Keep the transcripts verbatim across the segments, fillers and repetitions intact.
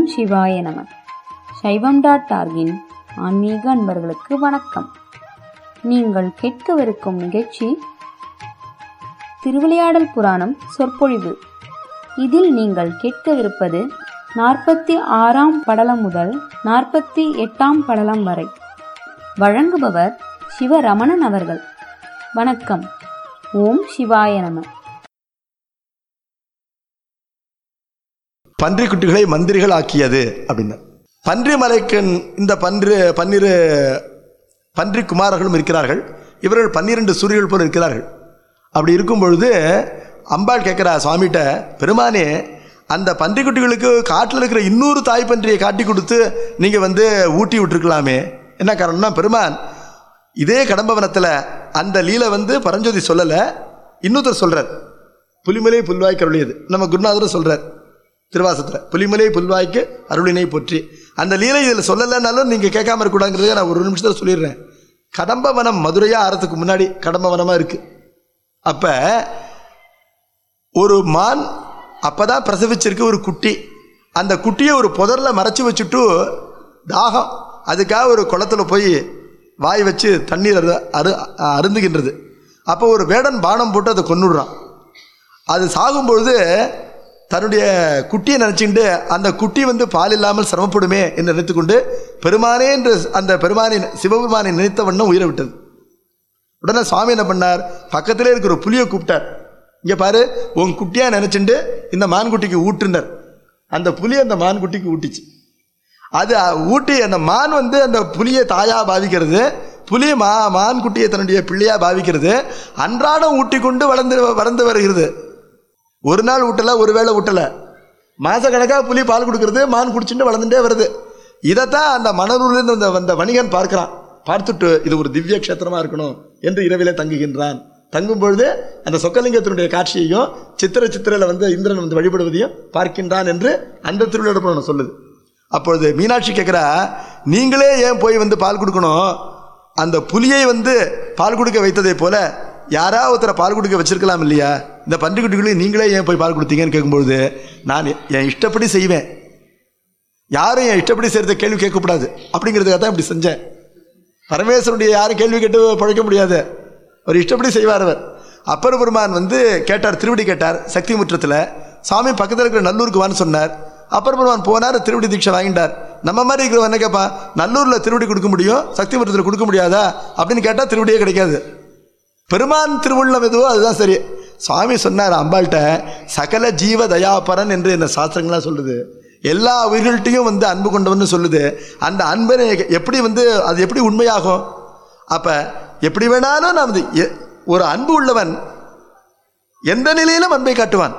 சிவாய நம. சைவம் டாட் ஆர்கின் ஆன்மீக அன்பர்களுக்கு வணக்கம். நீங்கள் கேட்கவிருக்கும் நிகழ்ச்சி திருவிளையாடல் புராணம் சொற்பொழிவு. இதில் நீங்கள் கேட்கவிருப்பது நாற்பத்தி ஆறாம் படலம் முதல் நாற்பத்தி எட்டாம் படலம் வரை. வழங்குபவர் சிவரமணன் அவர்கள். வணக்கம். ஓம் சிவாய நம. பன்றி குட்டிகளை மந்திரிகள் ஆக்கியது அப்படின்னா, பன்றி மலைக்கு இந்த பன்று பன்னிரு பன்றி குமாரர்களும் இருக்கிறார்கள். இவர்கள் பன்னிரண்டு சூரியர்கள் போல் இருக்கிறார்கள். அப்படி இருக்கும் பொழுது அம்பாள் கேட்குறா சுவாமிகிட்ட, பெருமானே, அந்த பன்றி குட்டிகளுக்கு காட்டில் இருக்கிற இன்னொரு தாய் பன்றியை காட்டி கொடுத்து நீங்கள் வந்து ஊட்டி விட்டுருக்கலாமே. என்ன காரணம்னா, பெருமான் இதே கடம்பவனத்தில் அந்த லீலை வந்து பரஞ்சோதி சொல்லலை, இன்னொருத்தர் சொல்கிறார். புலிமலை புல்வாய்க்கு அருளியது நம்ம குருநாதரும் சொல்கிறார் திருவாசத்தில், புலிமலை புல்வாய்க்கு அருளினை போற்றி. அந்த லீலை இதில் சொல்லலைன்னாலும் நீங்கள் கேட்காம இருக்கக்கூடாதுங்கிறத நான் ஒரு நிமிஷத்தில் சொல்லிடுறேன். கடம்பவனம் மதுரையாக ஆறதுக்கு முன்னாடி கடம்பவனமாக இருக்குது. அப்போ ஒரு மான் அப்போ தான் பிரசவிச்சிருக்கு ஒரு குட்டி. அந்த குட்டியை ஒரு புதரில் மறைச்சி வச்சுட்டு தாகம், அதுக்காக ஒரு குளத்தில் போய் வாய் வச்சு தண்ணீர் அரு அரு அருந்துகின்றது. அப்போ ஒரு வேடன் பானம் போட்டு அதை கொன்னுடுறான். அது சாகும்பொழுது தன்னுடைய குட்டியை நினச்சிக்கிட்டு அந்த குட்டி வந்து பால் இல்லாமல் சிரமப்படுமே என்று நினைத்துக்கொண்டு பெருமானே என்று அந்த பெருமானின் சிவபெருமானை நினைத்த வண்ணம் உயிரை விட்டது. உடனே சுவாமி என்ன பண்ணார், பக்கத்திலே இருக்கிற ஒரு புலியை கூப்பிட்டார். இங்கே பாரு, உன் குட்டியாக நினச்சிட்டு இந்த மான்குட்டிக்கு ஊட்டுனர். அந்த புலி அந்த மான்குட்டிக்கு ஊட்டிச்சு. அது ஊட்டி அந்த மான் வந்து அந்த புலியை தாயாக பாவிக்கிறது, புலி மா மான்குட்டியை தன்னுடைய பிள்ளையாக பாவிக்கிறது. அன்றாடம் ஊட்டி கொண்டு வளர்ந்து வளர்ந்து வருகிறது. ஒரு நாள் ஊட்டலை, ஒரு வேளை ஊட்டலை, மாத கணக்காக புலி பால் கொடுக்கறது, மான் குடிச்சுட்டு வளர்ந்துட்டே வருது. இதைத்தான் அந்த மணலூர்லேருந்து வந்த வந்த வணிகன் பார்க்குறான். பார்த்துட்டு இது ஒரு திவ்ய க்ஷேத்திரமாக இருக்கணும் என்று இரவிலே தங்குகின்றான். தங்கும் பொழுது அந்த சொக்கலிங்கத்தினுடைய காட்சியையும் சித்திர சித்திரையில் வந்து இந்திரன் வந்து வழிபடுவதையும் பார்க்கின்றான் என்று அந்த திருவிழா சொல்லுது. அப்பொழுது மீனாட்சி கேட்குறா, நீங்களே ஏன் போய் வந்து பால் கொடுக்கணும்? அந்த புலியை வந்து பால் கொடுக்க வைத்ததை போல யாராவது ஒருத்தரை பால் கொடுக்க வச்சிருக்கலாம் இல்லையா? இந்த பன்றிக்குட்டிகளையும் நீங்களே ஏன் போய் பால் கொடுத்தீங்கன்னு கேட்கும்பொழுது, நான் என் இஷ்டப்படி செய்வேன், யாரும் என் இஷ்டப்படி செய்கிறத கேள்வி கேட்கக்கூடாது அப்படிங்கிறதுக்காக தான் இப்படி செஞ்சேன். பரமேஸ்வருடைய யாரும் கேள்வி கேட்டு பழைக்க முடியாது, அவர் இஷ்டப்படி செய்வார். அவர் அப்பர் பெருமான் வந்து கேட்டார், திருவடி கேட்டார் சக்தி முற்றத்தில். சாமி பக்கத்தில் இருக்கிற நல்லூருக்கு வான்னு சொன்னார். அப்பர் பெருமான் போனார், திருவடி தீட்சை வாங்கிட்டார். நம்ம மாதிரி இருக்கிறவன் என்ன கேட்பான், நல்லூரில் திருவடி கொடுக்க முடியும், சக்தி முற்றத்தில் கொடுக்க முடியாதா அப்படின்னு கேட்டால் திருவடியே கிடைக்காது. பெருமான் திருவுள்ளம் எதுவோ அதுதான் சரி. சுவாமி சொன்னார் அம்பாள்கிட்ட, சகல ஜீவ தயாபரன் என்று இந்த சாஸ்திரங்கள்லாம் சொல்லுது. எல்லா உயிர்கள்ட்டையும் வந்து அன்பு கொண்டவன்னு சொல்லுது. அந்த அன்பை எப்படி வந்து அது எப்படி உண்மையாகும்? அப்போ எப்படி வேணாலும் நான் வந்து ஒரு அன்பு உள்ளவன் எந்த நிலையிலும் அன்பை காட்டுவான்.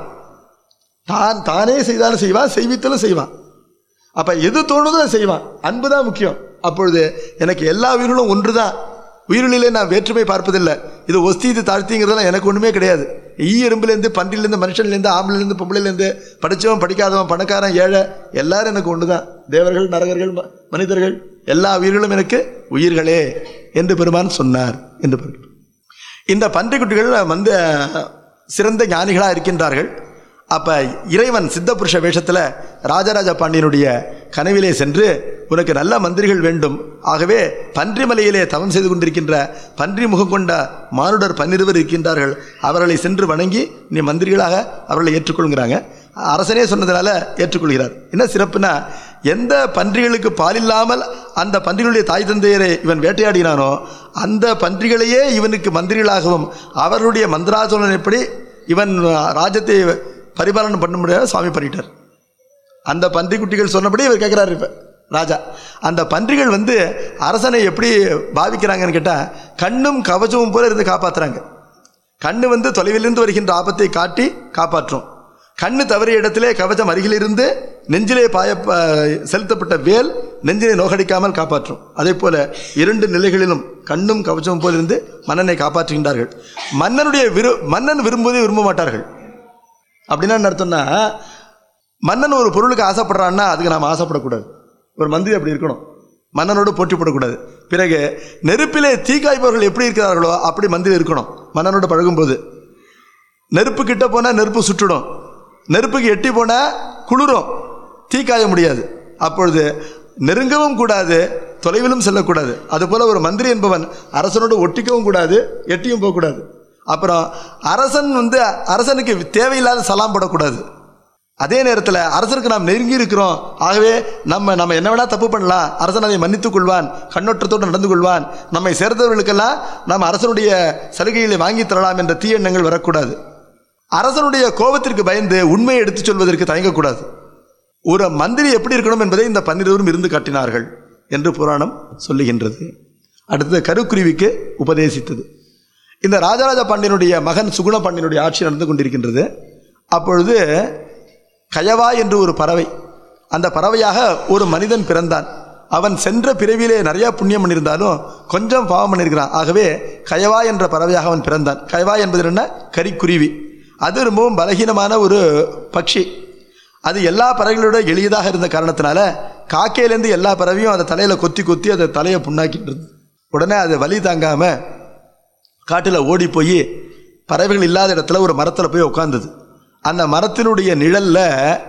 தான் தானே செய்தாலும் செய்வான், செய்வித்தாலும் செய்வான். அப்போ எது தோணுதோ செய்வான். அன்பு தான் முக்கியம். அப்பொழுது எனக்கு எல்லா உயிர்களும் ஒன்று தான். உயிரிலே நான் வேற்றுமை பார்ப்பதில்லை. இது ஒஸ்தி இது தாழ்த்திங்கிறதெல்லாம் எனக்கு ஒன்றுமே கிடையாது. ஈ எறும்புலேருந்து பன்றிலேருந்து மனுஷன்லேருந்து ஆம்பளைலேருந்து பொம்பளைலேருந்து படித்தவன் படிக்காதவன் பணக்காரன் ஏழை எல்லாரும் எனக்கு ஒன்று தான். தேவர்கள் நரகர்கள் மனிதர்கள் எல்லா உயிர்களும் எனக்கு உயிர்களே என்று பெருமான் சொன்னார் என்று. இந்த பன்றிக்குட்டிகள் வந்து சிறந்த ஞானிகளாக இருக்கின்றார்கள். அப்போ இறைவன் சித்தபுருஷ வேஷத்தில் ராஜராஜ பாண்டியனுடைய கனவிலே சென்று, உனக்கு நல்ல மந்திரிகள் வேண்டும், ஆகவே பன்றி மலையிலே தவம் செய்து கொண்டிருக்கின்ற பன்றி முகம் கொண்ட மானுடர் பன்னிருவர் இருக்கின்றார்கள், அவர்களை சென்று வணங்கி நீ மந்திரிகளாக அவர்களை ஏற்றுக்கொள்கிறாங்க. அரசனே சொன்னதுனால ஏற்றுக்கொள்கிறார். என்ன சிறப்புனா, எந்த பன்றிகளுக்கு பால் இல்லாமல் அந்த பன்றிகளுடைய தாய் தந்தையரை இவன் வேட்டையாடினானோ அந்த பன்றிகளையே இவனுக்கு மந்திரிகளாகவும் அவர்களுடைய மந்திராசோலன் எப்படி இவன் ராஜ்யத்தை பரிபாலனை பண்ண முடியாது சுவாமி பண்ணிட்டார். அந்த பன்றி குட்டிகள் சொன்னபடி இவர் கேட்குறாரு. இப்போ ராஜா அந்த பன்றிகள் வந்து அரசனை எப்படி பாவிக்கிறாங்கன்னு கேட்டால், கண்ணும் கவசமும் போல இருந்து காப்பாற்றுறாங்க. கண்ணு வந்து தொலைவிலிருந்து வருகின்ற ஆபத்தை காட்டி காப்பாற்றும். கண்ணு தவறிய இடத்திலே கவசம் அருகிலிருந்து நெஞ்சிலே பாய செலுத்தப்பட்ட வேல் நெஞ்சிலே நோகடிக்காமல் காப்பாற்றும். அதே போல இரண்டு நிலைகளிலும் கண்ணும் கவசமும் போல் இருந்து மன்னனை காப்பாற்றுகின்றார்கள். மன்னனுடைய விரு மன்னன் விரும்புவதை விரும்ப மாட்டார்கள். அப்படின்னா என்ன அர்த்தம்னா, மன்னன் ஒரு பொருளுக்கு ஆசைப்படுறான்னா அதுக்கு நாம் ஆசைப்படக்கூடாது. ஒரு மந்திரி அப்படி இருக்கணும், மன்னனோடு போட்டிப்படக்கூடாது. பிறகு நெருப்பிலே தீக்காய்ப்பவர்கள் எப்படி இருக்கிறார்களோ அப்படி மந்திரி இருக்கணும். மன்னனோடு பழகும்போது நெருப்பு கிட்ட போனால் நெருப்பு சுட்டுடும், நெருப்புக்கு எட்டி போனால் குளிரும், தீ காய முடியாது. அப்பொழுது நெருங்கவும் கூடாது, தொலைவிலும் செல்லக்கூடாது. அதுபோல் ஒரு மந்திரி என்பவன் அரசனோடு ஒட்டிக்கவும் கூடாது, எட்டியும் போகக்கூடாது. அப்புறம் அரசன் வந்து அரசனுக்கு தேவையில்லாத சலாம் போடக்கூடாது. அதே நேரத்தில் அரசனுக்கு நாம் நெருங்கி இருக்கிறோம், ஆகவே நம்ம நம்ம என்ன வேணால் தப்பு பண்ணலாம், அரசன் அதை மன்னித்துக் கொள்வான், கண்ணோட்டத்தோடு நடந்து கொள்வான், நம்மை சேர்ந்தவர்களுக்கெல்லாம் நாம் அரசனுடைய சலுகைகளை வாங்கி தரலாம் என்ற தீய எண்ணங்கள் வரக்கூடாது. அரசனுடைய கோபத்திற்கு பயந்து உண்மையை எடுத்துச் சொல்வதற்கு தயங்கக்கூடாது. ஒரு மந்திரி எப்படி இருக்கணும் என்பதை இந்த பன்னிருவரும் இருந்து காட்டினார்கள் என்று புராணம் சொல்லுகின்றது. அடுத்தது கருக்குருவிக்கு உபதேசித்தது. இந்த ராஜராஜ பாண்டியனுடைய மகன் சுகுண பாண்டியனுடைய ஆட்சி நடந்து கொண்டிருக்கின்றது. அப்பொழுது கயவா என்று ஒரு பறவை, அந்த பறவையாக ஒரு மனிதன் பிறந்தான். அவன் சென்ற பிறவியிலே நிறைய புண்ணியம் பண்ணியிருந்தாலும் கொஞ்சம் பாவம் பண்ணியிருக்கிறான். ஆகவே கயவா என்ற பறவையாக அவன் பிறந்தான். கயவா என்பது என்ன? கரிக்குருவி. அது ரொம்பவும் பலகீனமான ஒரு பட்சி. அது எல்லா பறவைகளோட எளியதாக இருந்த காரணத்தினால காக்கையிலேருந்து எல்லா பறவையும் அதை தலையில் கொத்தி கொத்தி அதை தலையை புண்ணாக்கிட்டு இருந்தது. உடனே அது வலி தாங்காமல் காட்டில் ஓடி போய் பறவைகள் இல்லாத இடத்துல ஒரு மரத்தில் போய் உட்கார்ந்தது. அந்த மரத்தினுடைய நிழலில்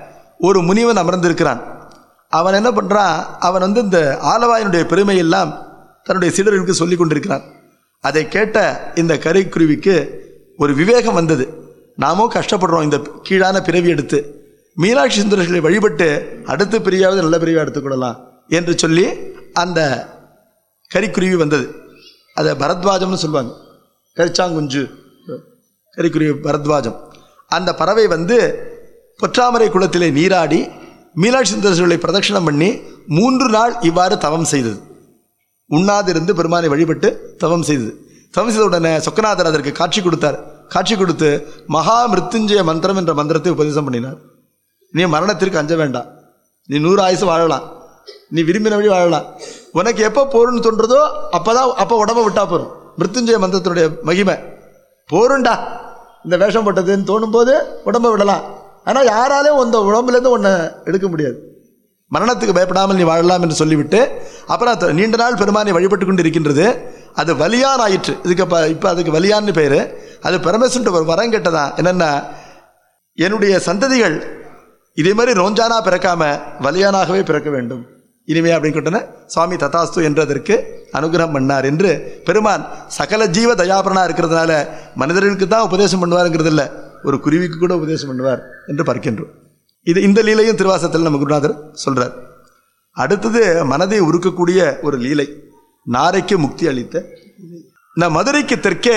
ஒரு முனிவன் அமர்ந்திருக்கிறான். அவன் என்ன பண்ணுறான், அவன் வந்து இந்த ஆலவாயினுடைய பெருமையெல்லாம் தன்னுடைய சீடர்களுக்கு சொல்லி கொண்டிருக்கிறான். அதை கேட்ட இந்த கரிக்குருவிக்கு ஒரு விவேகம் வந்தது. நாமும் கஷ்டப்படுறோம் இந்த கீழான பிறவி எடுத்து, மீனாட்சி சுந்தரர்களை வழிபட்டு அடுத்த பிரியாவது நல்ல பிரிவை எடுத்துக்கொள்ளலாம் என்று சொல்லி அந்த கரிக்குருவி வந்தது. அதை பரத்வாஜம்னு சொல்லுவாங்க, கரிச்சாங்குஞ்சு கரிக்குருவி பரத்வாஜம். அந்த பறவை வந்து பொற்றாமரை குளத்திலே நீராடி மீனாட்சி சுந்தரர்களை பிரதட்சணம் பண்ணி மூன்று நாள் இவ்வாறு தவம் செய்தது. உண்ணாதிருந்து பெருமானை வழிபட்டு தவம் செய்தது. தவம் செய்த உடனே சொக்கநாதர் அதற்கு காட்சி கொடுத்தார். காட்சி கொடுத்து மகா மிருத்யுஞ்சய மந்திரம் என்ற மந்திரத்தை உபதேசம் பண்ணினார். நீ மரணத்திற்கு அஞ்ச வேண்டாம், நீ நூறு ஆயுசு வாழலாம், நீ விரும்பினபடி வாழலாம், உனக்கு எப்போ போருன்னு தோன்றதோ அப்போதான் அப்போ உடம்பை விட்டா போகிறோம். மிருத்யுஞ்சய மந்திரத்தினுடைய மகிமை போருண்டா இந்த வேஷம் போட்டதுன்னு தோணும் போது உடம்பை விடலாம். ஆனால் யாராலையும் அந்த உடம்புலேருந்து ஒன்றை எடுக்க முடியாது. மரணத்துக்கு பயப்படாமல் நீ வாழலாம் என்று சொல்லிவிட்டு அப்புறம் நீண்ட நாள் பெருமானை வழிபட்டு கொண்டு இருக்கின்றது. அது வலியான் ஆயிற்று. இதுக்கு இப்போ இப்போ அதுக்கு வலியான்னு பேர். அது பரமேஸ்வரன் ஒரு வரம் கேட்டதான், என்னென்னா என்னுடைய சந்ததிகள் இதே மாதிரி ரோஞ்சானா பிறக்காம வலியானாகவே பிறக்க வேண்டும் இனிமே அப்படின்னு கேட்டோன்னே சுவாமி ததாஸ்து என்று அதற்கு அனுகிரகம் பண்ணார். என்று பெருமான் சகல ஜீவ தயாபரனா இருக்கிறதுனால மனிதர்களுக்கு தான் உபதேசம் பண்ணுவாருங்கிறது இல்லை, ஒரு குருவிக்கு கூட உபதேசம் பண்ணுவார் என்று பார்க்கின்றோம். இது இந்த லீலையும் திருவாசத்தில் நம்ம குருநாதர் சொல்றார். அடுத்தது மனதை உருக்கக்கூடிய ஒரு லீலை, நாரைக்கு முக்தி அளித்த. இந்த மதுரைக்கு தெற்கே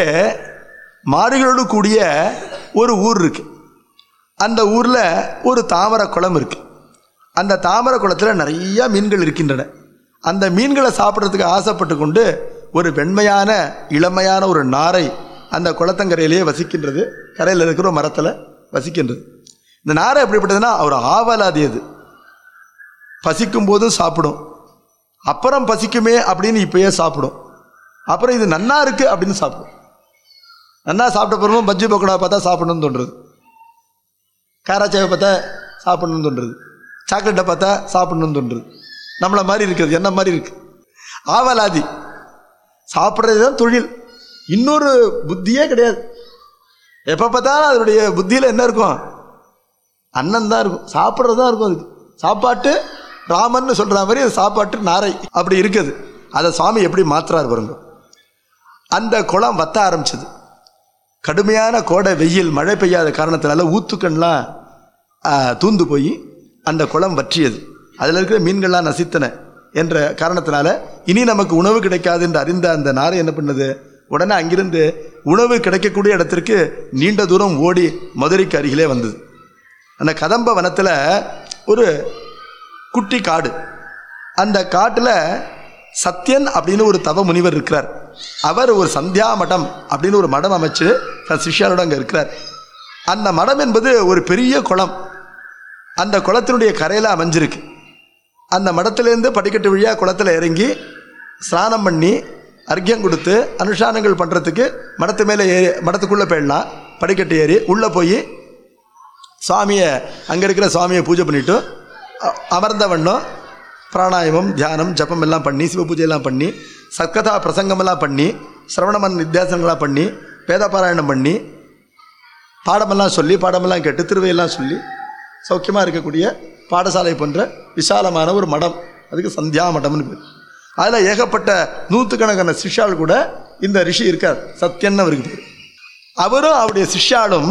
மாடுகளோடு கூடிய ஒரு ஊர் இருக்கு. அந்த ஊர்ல ஒரு தாமரை குளம் இருக்கு. அந்த தாமரை குளத்தில் நிறைய மீன்கள் இருக்கின்றன. அந்த மீன்களை சாப்பிட்றதுக்கு ஆசைப்பட்டு கொண்டு ஒரு வெண்மையான இளமையான ஒரு நாரை அந்த குளத்தங்கரையிலேயே வசிக்கின்றது. கரையில் இருக்கிற ஒரு மரத்தில் வசிக்கின்றது. இந்த நாரை எப்படிப்பட்டதுன்னா ஒரு ஆவலாதி. அது பசிக்கும் போதும் சாப்பிடும், அப்புறம் பசிக்குமே அப்படின்னு இப்பயே சாப்பிடும், அப்புறம் இது நன்னா இருக்கு அப்படின்னு சாப்பிடும். நன்னா சாப்பிட்ட பிறகு பஜ்ஜி பக்கோடா பார்த்தா சாப்பிடணும்னு தோன்றுறது, காராச்சாவை பார்த்தா சாப்பிடணும்னு தோன்றுறது, சாக்லேட்டை பார்த்தா சாப்பிடணும்னு தோன்றுறது. நம்மளை மாதிரி இருக்குது, என்ன மாதிரி இருக்கு. ஆவலாதி, சாப்பிட்றது தான் தொழில், இன்னொரு புத்தியே கிடையாது. எப்போ பார்த்தாலும் அதனுடைய புத்தியில் என்ன இருக்கும், அன்னம் தான் இருக்கும், சாப்பிட்றது தான் இருக்கும். அதுக்கு சாப்பாட்டு ராமன்னு சொல்கிற மாதிரி அது சாப்பாட்டு நாரை அப்படி இருக்குது. அதை சுவாமி எப்படி மாற்றுறார் பாருங்க. அந்த குளம் வத்த ஆரம்பிச்சது. கடுமையான கோடை வெயில், மழை பெய்யாத காரணத்தினால ஊத்துக்கண்லாம் தூந்து போய் அந்த குளம் வற்றியது. அதில் இருக்கிற மீன்கள்லாம் நசித்தன என்ற காரணத்தினால இனி நமக்கு உணவு கிடைக்காது என்று அறிந்த அந்த நாரை என்ன பண்ணது, உடனே அங்கிருந்து உணவு கிடைக்கக்கூடிய இடத்திற்கு நீண்ட தூரம் ஓடி மதுரைக்கு அருகிலே வந்தது. அந்த கதம்ப வனத்தில் ஒரு குட்டி காடு. அந்த காட்டில் சத்யன் அப்படின்னு ஒரு தவ முனிவர் இருக்கிறார். அவர் ஒரு சந்தியா மடம் அப்படின்னு ஒரு மடம் அமைச்சு தன் சிஷ்யரோடு அங்கே இருக்கிறார். அந்த மடம் என்பது ஒரு பெரிய குளம். அந்த குளத்தினுடைய கரையில் அமைஞ்சிருக்கு. அந்த மடத்திலேருந்து படிக்கட்டு வழியாக குளத்தில் இறங்கி ஸ்நானம் பண்ணி அர்க்கியம் கொடுத்து அனுஷ்டானங்கள் பண்ணுறதுக்கு மடத்து மேலே ஏறி மடத்துக்குள்ளே போயிடலாம். படிக்கட்டு ஏறி உள்ளே போய் சுவாமியை அங்கே இருக்கிற சுவாமியை பூஜை பண்ணிவிட்டு அமர்ந்த வண்ணம் பிராணாயாமம் தியானம் ஜபம் எல்லாம் பண்ணி சிவ பூஜையெல்லாம் பண்ணி சத்கதா பிரசங்கமெல்லாம் பண்ணி சிரவணமன் நித்தியாசனங்களாம் பண்ணி வேதபாராயணம் பண்ணி பாடமெல்லாம் சொல்லி பாடமெல்லாம் கேட்டு திருவையெல்லாம் சொல்லி சௌக்கியமாக இருக்கக்கூடிய பாடசாலை போன்ற விசாலமான ஒரு மடம், அதுக்கு சந்தியா மடம்னு பேர். அதில் ஏகப்பட்ட நூற்றுக்கணக்கான சிஷ்யால் கூட இந்த ரிஷி இருக்கார், சத்யன்னு அவருக்கு பேர். அவரும் அவருடைய சிஷ்யாலும்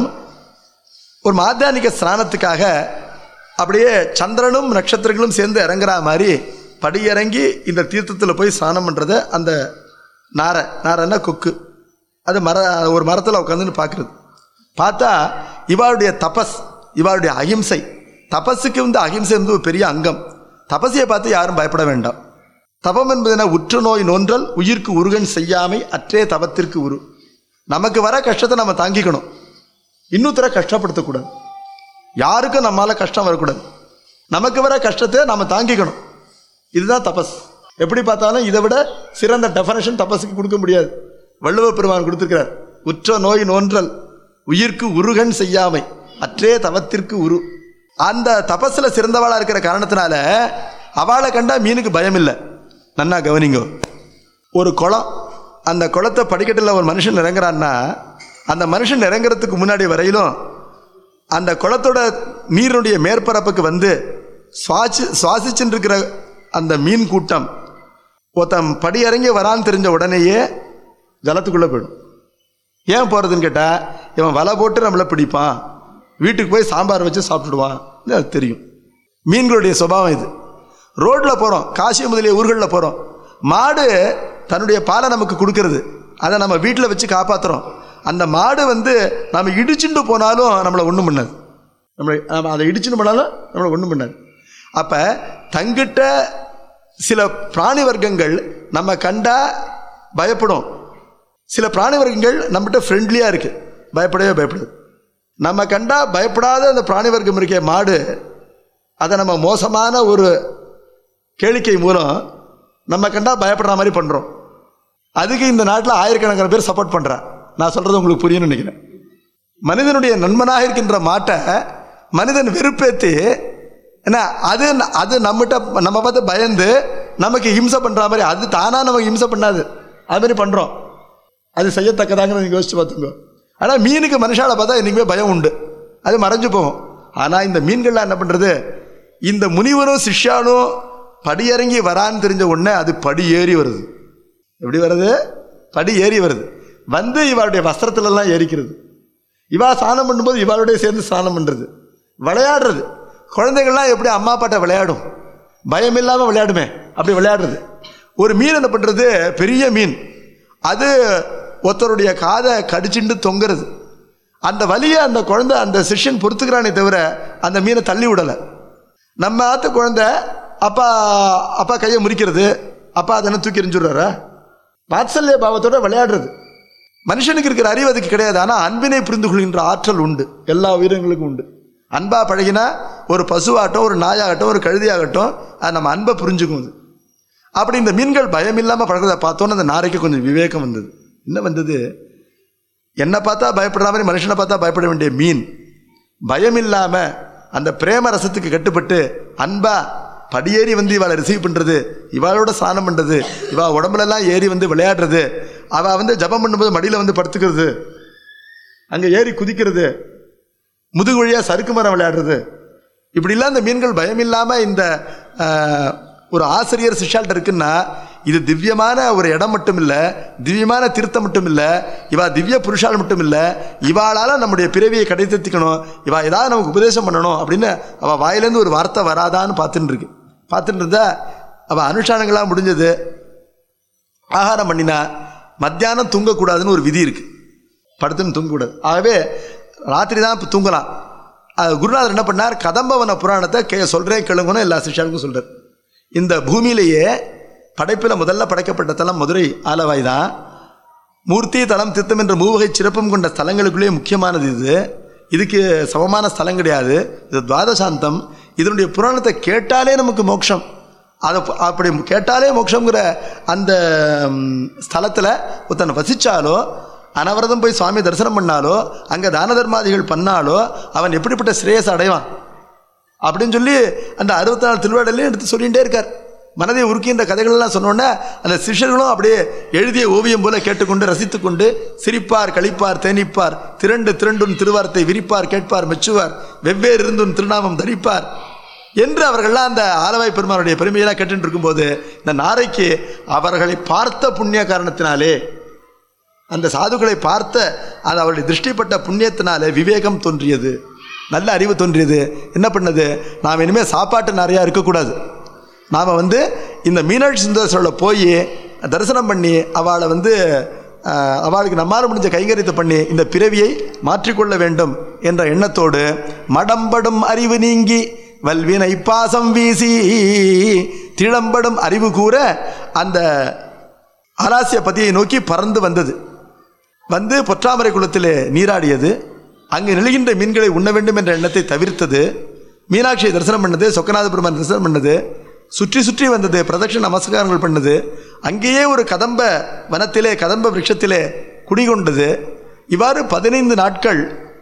ஒரு மாத்தியானிக ஸ்நானத்துக்காக அப்படியே சந்திரனும் நட்சத்திரங்களும் சேர்ந்து இறங்குற மாதிரி படியிறங்கி இந்த தீர்த்தத்தில் போய் ஸ்நானம் பண்ணுறத அந்த நாரை, நாரைன்னா கொக்கு, அது மர ஒரு மரத்தில் உட்காந்துன்னு பார்க்குறது. பார்த்தா இவாளுடைய தபஸ், இவாளுடைய அகிம்சை, தபஸுக்கு வந்து அகிம்சை வந்து ஒரு பெரிய அங்கம். தபஸையை பார்த்து யாரும் பயப்பட வேண்டாம். தபம் என்பதுனா உற்று நோய் நோன்றல் உயிர்க்கு உருகன் செய்யாமை அற்றே தபத்திற்கு உரு. நமக்கு வர கஷ்டத்தை நம்ம தாங்கிக்கணும், இன்னொருத்தர கஷ்டப்படுத்தக்கூடாது, யாருக்கும் நம்மளால கஷ்டம் வரக்கூடாது. நமக்கு வர கஷ்டத்தை நம்ம தாங்கிக்கணும், இதுதான் தபஸ். எப்படி பார்த்தாலும் இதை விட சிறந்த டெஃபனேஷன் தபஸுக்கு கொடுக்க முடியாது. வள்ளுவ பெருமான் கொடுத்துருக்கிறார், உற்ற நோய் நோன்றல் உயிர்க்கு உருகன் செய்யாமை அற்றே தவத்திற்கு உரு. அந்த தபஸில் சிறந்தவாளாக இருக்கிற காரணத்தினால அவளை கண்டா மீனுக்கு பயம் இல்லை. நன்னா கவனிங்க, ஒரு குளம், அந்த குளத்தை படிக்கட்டில் ஒரு மனுஷன் இறங்குறான்னா அந்த மனுஷன் இறங்குறதுக்கு முன்னாடி வரையிலும் அந்த குளத்தோட நீருடைய மேற்பரப்புக்கு வந்து சுவாசி சுவாசிச்சுட்டு இருக்கிற அந்த மீன் கூட்டம் ஒருத்தன் படி இறங்கி வரான்னு தெரிஞ்ச உடனேயே ஜலத்துக்குள்ளே போயிடும். ஏன் போகிறதுன்னு கேட்டால், இவன் வலை போட்டு நம்மளை பிடிப்பான், வீட்டுக்கு போய் சாம்பார் வச்சு சாப்பிட்டுடுவான், அது தெரியும். மீன்களுடைய சுபாவம் இது. ரோட்டில் போகிறோம், காசி முதலிய ஊர்களில் போகிறோம், மாடு தன்னுடைய பாலை நமக்கு கொடுக்கறது, அதை நம்ம வீட்டில் வச்சு காப்பாற்றுறோம். அந்த மாடு வந்து நம்ம இடிச்சுட்டு போனாலும் நம்மளை ஒன்றும் பண்ணாது, நம்மளை நம்ம அதை இடிச்சுட்டு போனாலும் நம்மளை ஒன்றும் பண்ணாது. அப்போ தங்கிட்ட சில பிராணி வர்க்கங்கள் நம்ம கண்டா பயப்படும், சில பிராணி வர்க்கங்கள் நம்மகிட்ட ஃப்ரெண்ட்லியாக இருக்குது, பயப்படவே பயப்படாது. நம்ம கண்டா பயப்படாத அந்த பிராணி வர்க்கம் இருக்க மாடு, அதை நம்ம மோசமான ஒரு கேளிக்கை மூலம் நம்ம கண்டா பயப்படுற மாதிரி பண்ணுறோம். அதுக்கு இந்த நாட்டில் ஆயிரக்கணக்கான பேர் சப்போர்ட் பண்ணுறான். நான் சொல்கிறது உங்களுக்கு புரியும்னு நினைக்கிறேன். மனிதனுடைய நண்பனாக இருக்கின்ற மாட்டை மனிதன் வெறுப்பேற்றி என்ன, அது அது நம்மகிட்ட நம்ம பார்த்து பயந்து நமக்கு ஹிம்சை பண்ணுற மாதிரி, அது தானாக நமக்கு ஹிம்சை பண்ணாது, அது மாதிரி பண்ணுறோம். அது செய்யத்தக்கதாங்கன்னு நீங்கள் யோசிச்சு பார்த்துங்க. ஆனால் மீனுக்கு மனுஷால பார்த்தா என்றைக்குமே பயம் உண்டு, அது மறைஞ்சு போகும். ஆனால் இந்த மீன்கள்லாம் என்ன பண்ணுறது, இந்த முனிவரும் சிஷ்யானும் படி இறங்கி வரான்னு தெரிஞ்ச உடனே அது படி ஏறி வருது. எப்படி வருது? படி ஏறி வருது. வந்து இவளுடைய வஸ்திரத்துலலாம் ஏறிக்கிறது. இவா ஸ்நானம் பண்ணும்போது இவளுடைய சேர்ந்து ஸ்நானம் பண்ணுறது, விளையாடுறது. குழந்தைகள்லாம் எப்படி அம்மா அப்பாட்ட விளையாடும், பயம் இல்லாமல் விளையாடுமே, அப்படி விளையாடுறது. ஒரு மீன் என்ன பண்ணுறது, பெரிய மீன், அது ஒருத்தருடைய காதை கடிச்சுட்டு தொங்குறது. அந்த வலியை அந்த குழந்தை, அந்த சிஷ்யன் பொறுத்துக்கிறானே தவிர அந்த மீனை தள்ளி விடலை. நம்ம ஆற்று குழந்தை அப்பா அப்பா கையை முறிக்கிறது, அப்பா அதை என்ன தூக்கி எறிஞ்சுடுறாரா? வாத்சல்ய பாவத்தோட விளையாடுறது. மனுஷனுக்கு இருக்கிற அறிவு அதுக்கு கிடையாது. ஆனால் அன்பினை புரிந்து கொள்கின்ற ஆற்றல் உண்டு, எல்லா உயிரினங்களுக்கும் உண்டு. அன்பா பழகினா ஒரு பசுவாகட்டும், ஒரு நாயாகட்டும், ஒரு கழுதியாகட்டும், அது நம்ம அன்பை புரிஞ்சுக்கும். அப்படி இந்த மீன்கள் பயம் இல்லாமல் பழகிறத பார்த்தோன்னு அந்த நாரைக்கு கொஞ்சம் விவேகம் வந்தது. என்ன வந்தது, என்னை பார்த்தா பயப்படுற மாதிரி மனுஷனை பார்த்தா பயப்பட வேண்டிய மீன் பயம் இல்லாமல் அந்த பிரேம ரசத்துக்கு கட்டுப்பட்டு அன்பா படியேறி வந்து இவாளை ரிசீவ் பண்ணுறது, இவாளோட ஸ்நானம் பண்ணுறது, இவா உடம்புலலாம் ஏறி வந்து விளையாடுறது, அவள் வந்து ஜபம் பண்ணும்போது மடியில் வந்து படுத்துக்கிறது, அங்கே ஏறி குதிக்கிறது, முதுகு வழியாக சறுக்கு மரம் விளையாடுறது, இப்படிலாம் இந்த மீன்கள் பயம் இல்லாமல் இந்த ஒரு ஆசிரியர் சிஷ்யால்கிட்ட இருக்குன்னா, இது திவ்யமான ஒரு இடம் மட்டும் இல்லை, திவ்யமான தீர்த்தம் மட்டும் இல்லை, இவா திவ்ய புருஷால் மட்டும் இல்லை, இவாளால் நம்முடைய பிறவியை கடைத்தெத்திக்கணும், இவா ஏதாவது நமக்கு உபதேசம் பண்ணணும் அப்படின்னு அவள் வாயிலேருந்து ஒரு வார்த்தை வராதான்னு பார்த்துட்டு இருக்கு. பார்த்துட்டு இருந்தா அவள் அனுஷ்டானங்களாக முடிஞ்சது. ஆகாரம் பண்ணினா மத்தியானம் தூங்கக்கூடாதுன்னு ஒரு விதி இருக்குது, படுத்துன்னு தூங்கக்கூடாது. ஆகவே ராத்திரி தான் இப்போ தூங்கலாம். குருநாதர் என்ன பண்ணார், கதம்பவன புராணத்தை கே சொல்கிறேன் கேளுங்கன்னு எல்லா சிஷ்யாவுக்கும் சொல்கிறார். இந்த பூமியிலேயே படைப்பில் முதல்ல படைக்கப்பட்ட தலம் மதுரை ஆலவாய் தான். மூர்த்தி தலம் தீர்த்தம் என்ற மூவகை சிறப்பும் கொண்ட ஸ்தலங்களுக்குள்ளேயே முக்கியமானது இது. இதுக்கு சமமான ஸ்தலம் கிடையாது. இது துவாதசாந்தம். இதனுடைய புராணத்தை கேட்டாலே நமக்கு மோட்சம். அதை அப்படி கேட்டாலே மோட்சங்கிற அந்த ஸ்தலத்தில் ஒருத்தனை வசித்தாலோ, அனவரதம் போய் சுவாமி தரிசனம் பண்ணாலோ, அங்கே தான தர்மாதிகள் பண்ணாலோ அவன் எப்படிப்பட்ட ஸ்ரேயஸ் அடைவான் அப்படின்னு சொல்லி அந்த அறுபத்தி நாலு திருவாடலையும் எடுத்து சொல்லிகிட்டே இருக்கார். மனதை உருக்கின்ற கதைகள்லாம் சொன்னோன்னே அந்த சிஷ்யர்களும் அப்படியே எழுதிய ஓவியம் போல கேட்டுக்கொண்டு ரசித்து கொண்டு சிரிப்பார், கழிப்பார், தேனிப்பார், திரண்டு திரண்டுன் திருவார்த்தை விரிப்பார், கேட்பார், மெச்சுவார், வெவ்வேறு இருந்துன் திருநாமம் தரிப்பார், என்று அவர்கள்லாம் அந்த ஆலவாய் பெருமானுடைய பெருமையெல்லாம் கேட்டு இருக்கும்போது இந்த நாரைக்கு அவர்களை பார்த்த புண்ணிய காரணத்தினாலே, அந்த சாதுக்களை பார்த்த அது அவருடைய திருஷ்டிப்பட்ட புண்ணியத்தினாலே விவேகம் தோன்றியது, நல்ல அறிவு தோன்றியது. என்ன பண்ணது, நாம் இனிமேல் சாப்பாட்டு நிறையா இருக்கக்கூடாது, நாம் வந்து இந்த மீனாட்சி சுந்தரேஸ்வரரை போய் தரிசனம் பண்ணி அவளை வந்து அவளுக்கு நம்மால் முடிஞ்ச கைங்கரியத்தை பண்ணி இந்த பிறவியை மாற்றிக்கொள்ள வேண்டும் என்ற எண்ணத்தோடு மடம்படும் அறிவு நீங்கி வல்வினை பாசம் வீசி திளம்படும் அறிவு கூற அந்த ஆலாசிய பதியை நோக்கி பறந்து வந்தது. வந்து பொற்றாமரை குளத்திலே நீராடியது. அங்கு நெழுகின்ற மீன்களை உண்ண வேண்டும் என்ற எண்ணத்தை தவிர்த்தது. மீனாட்சியை தரிசனம் பண்ணது, சொக்கநாத பெருமான் தரிசனம் பண்ணது, சுற்றி சுற்றி வந்தது, பிரதட்சண நமஸ்காரங்கள் பண்ணது. அங்கேயே ஒரு கதம்ப வனத்திலே கதம்ப விருட்சத்திலே குடிகொண்டது. இவ்வாறு பதினைந்து நாட்கள்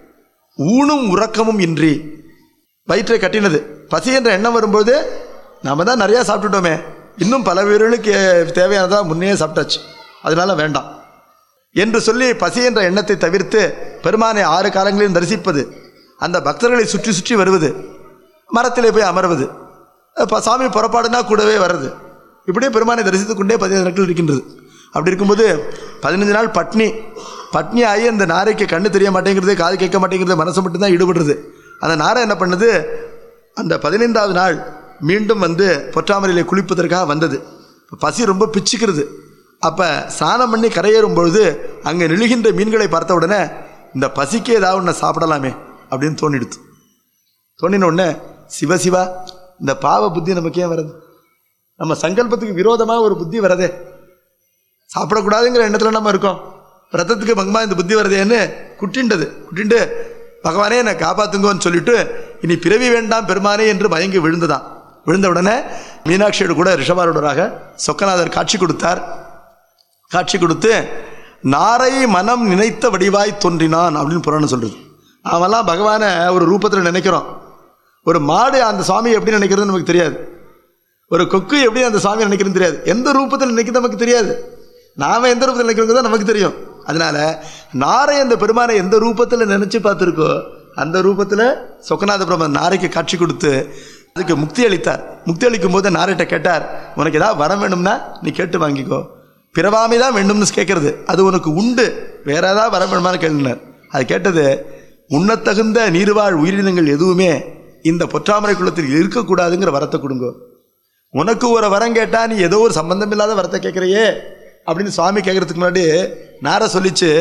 ஊனும் உறக்கமும் இன்றி வயிற்றை கட்டினது. பசி என்ற எண்ணம் வரும்போது நாம் தான் நிறையா சாப்பிட்டுட்டோமே, இன்னும் பல பேர்களுக்கு தேவையானதாக முன்னே சாப்பிட்டாச்சு, அதனால வேண்டாம் என்று சொல்லி பசி என்ற எண்ணத்தை தவிர்த்து பெருமானை ஆறு காலங்களிலும் தரிசிப்பது, அந்த பக்தர்களை சுற்றி சுற்றி வருவது, மரத்திலே போய் அமர்வது, இப்போ சாமி புறப்பாடுனா கூடவே வர்றது, இப்படியே பெருமானை தரிசித்து கொண்டே பதினைந்து நாட்கள் இருக்கின்றது. அப்படி இருக்கும்போது பதினஞ்சு நாள் பட்னி பட்னி ஆகி அந்த நாரைக்கு கண்ணு தெரிய மாட்டேங்கிறது, காது கேட்க மாட்டேங்கிறது, மனசு மட்டும்தான் ஈடுபடுறது. அந்த நாரை என்ன பண்ணுது, அந்த பதினைந்தாவது நாள் மீண்டும் வந்து பொற்றாமரையிலே குளிப்பதற்காக வந்தது. பசி ரொம்ப பிச்சுக்கிறது. அப்போ ஸ்நானம் பண்ணி கரையேறும் பொழுது அங்கே நெழுகின்ற மீன்களை பார்த்த உடனே இந்த பசிக்கு ஏதாவது ஒன்று சாப்பிடலாமே அப்படின்னு தோணிடுது. தோணின உடனே சிவசிவா, இந்த பாவ புத்தி நமக்கு ஏன் வருது, நம்ம சங்கல்பத்துக்கு விரோதமாக ஒரு புத்தி வரதே, சாப்பிடக்கூடாதுங்கிற எண்ணத்தில் நம்ம இருக்கோம், ரத்தத்துக்கு பங்கமாக இந்த புத்தி வரதேன்னு குட்டின்றது. குட்டின்ட்டு பகவானே என்னை காப்பாற்றுங்கன்னு சொல்லிட்டு இனி பிறவி வேண்டாம் பெருமானே என்று மயங்கி விழுந்துதான். விழுந்த உடனே மீனாட்சியோடு கூட ரிஷபாரூடராக சொக்கநாதர் காட்சி கொடுத்தார். காட்சி கொடுத்து நாரை மனம் நினைத்த வடிவாய் தோன்றினான் அப்படின்னு புராணம் சொல்றது. அவெல்லாம் பகவானை ஒரு ரூபத்தில் நினைக்கிறோம். ஒரு மாடு அந்த சுவாமி எப்படி நினைக்கிறதுன்னு நமக்கு தெரியாது, ஒரு கொக்கு எப்படி அந்த சுவாமி நினைக்கிறதுன்னு தெரியாது, எந்த ரூபத்தில் நினைக்கிறது நமக்கு தெரியாது, நாம எந்த ரூபத்தில் நினைக்கிறோங்க தான் நமக்கு தெரியும். அதனால நாரை அந்த பெருமானை எந்த ரூபத்தில் நினைச்சு பார்த்துருக்கோ அந்த ரூபத்தில் சொக்கநாத பெருமான் நாரைக்கு காட்சி கொடுத்து அதுக்கு முக்தி அளித்தார். முக்தி அளிக்கும் போது நாரைட்ட கேட்டார், உனக்கு ஏதாவது வரம் வேணும்னா நீ கேட்டு வாங்கிக்கோ, பிறவாமை தான் வேண்டும்னு கேட்கறது அது உனக்கு உண்டு, வேற ஏதாவது வரம் வேணுமான்னு கேள்வினார். அது கேட்டது, உண்ணத்தகுந்த நீர்வாழ் உயிரினங்கள் எதுவுமே இந்த பொற்றாமரை குளத்தில் இருக்கக்கூடாதுங்கிற வரத்தை கொடுங்க, உனக்கு ஒரு வரம் கேட்டா நீ ஏதோ ஒரு சம்பந்தம் இல்லாத வரத்தை கேட்குறையே அப்படின்னு சுவாமி கேட்கறதுக்கு முன்னாடி நாரை சொல்லிச்சு,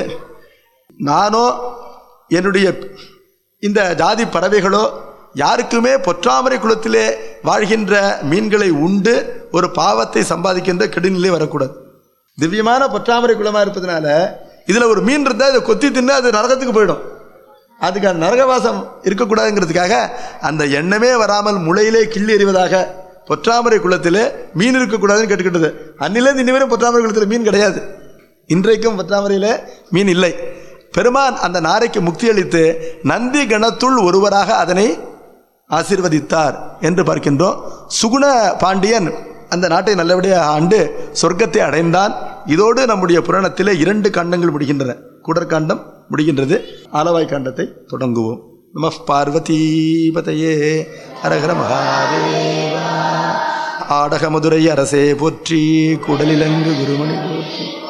நானோ என்னுடைய இந்த ஜாதி பறவைகளோ யாருக்குமே பொற்றாமரை குளத்திலே வாழ்கின்ற மீன்களை உண்டு ஒரு பாவத்தை சம்பாதிக்கின்ற கெடுநிலை வரக்கூடாது. திவ்யமான பொற்றாமரை குளமாக இருப்பதனால இதில் ஒரு மீன் இருந்தால் அதை கொத்தி தின்னு அது நரகத்துக்கு போயிடும், அதுக்கு அந்த நரகவாசம் இருக்கக்கூடாதுங்கிறதுக்காக அந்த எண்ணமே வராமல் முளையிலே கிள்ளி எறிவதாக பொற்றாமரை குளத்தில் மீன் இருக்கக்கூடாதுன்னு கேட்டுக்கிட்டது. அன்னிலேருந்து இன்னி வரை பொற்றாமரை குளத்தில் மீன் கிடையாது, இன்றைக்கும் பொற்றாமரையில் மீன் இல்லை. பெருமான் அந்த நாரைக்கு முக்தி அளித்து நந்தி கணத்துள் ஒருவராக அதனை ஆசீர்வதித்தார் என்று பார்க்கின்றோம். சுகுண பாண்டியன் அந்த நாட்டை நல்லபடியாக ஆண்டு சொர்க்கத்தை அடைந்தான். இதோடு நம்முடைய புராணத்திலே இரண்டு காண்டங்கள் முடிகின்றன. குடற்காண்டம் முடிகின்றது. ஆலவாய் காண்டத்தை தொடங்குவோம். நம பார்வதி பதையே ஹரஹர மகாதேவா. ஆடக மதுரை அரசே போற்றி, குடலிலங்கு குருமணி போற்றி.